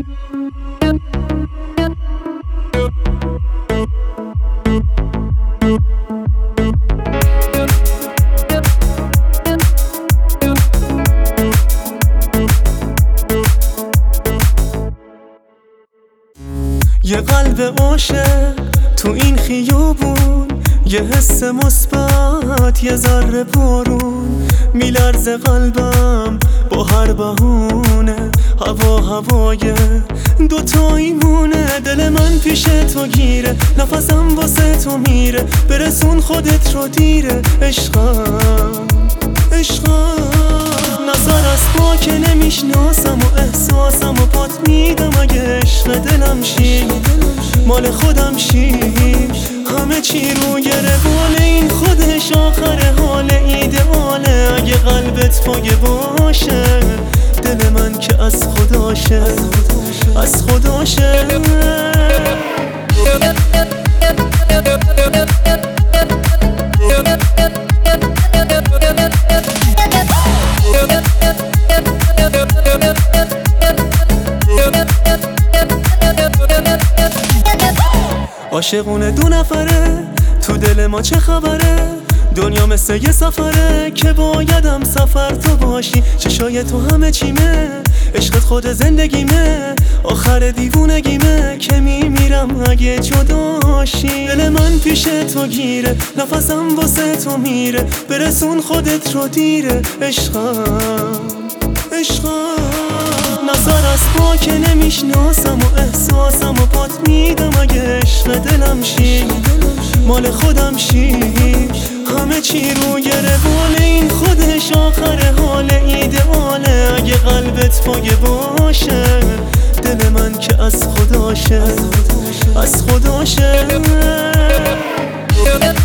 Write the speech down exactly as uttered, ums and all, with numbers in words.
یه قلب عاشق تو این خیابون، یه حس مثبت، یه ذره بارون. میلرزه قلبم با هر بهونه، هوا هوای دوتایی مونه. دل من پیش تو گیره، نفسم واسه تو میره، برسون خودت رو دیره. عشقم عشقم نظر از ما که نمیشناسم و احساسم و پات میدم. اگه عشق دلم شی، مال خودم شی، همه چی رو گره بال این خودش آخر حال ایدئاله. اگه قلبت پایه باشه، دل من که از خداشه، از خداشه. عاشقونه دو نفره، تو دل ما چه خبره؟ دنیا مثل یه سفره که بایدم سفر تو باشی. چشای تو همه چیمه، عشقت خود زندگیمه، آخر دیوونگیمه که میمیرم اگه جداشی. دل من پیش تو گیره، نفسم واسه تو میره، برسون خودت رو دیره. عشقم عشقم نظر از ما که نمیشناسم و احساسم و پات میدم. اگه عشق دلم شی، مال خودم شی، همه چی رو گره بال این خودش آخر حال ایدئاله. اگه قلبت پایه باشه، دل من که از خداشه، از خداشه.